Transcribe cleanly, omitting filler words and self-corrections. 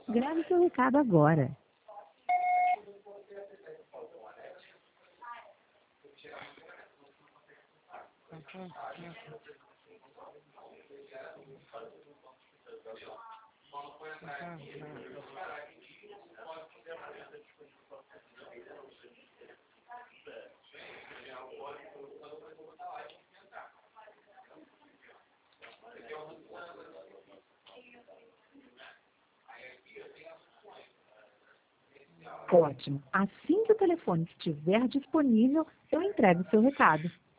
Grave seu recado agora. Ótimo. Assim que o telefone estiver disponível, eu entrego o seu recado.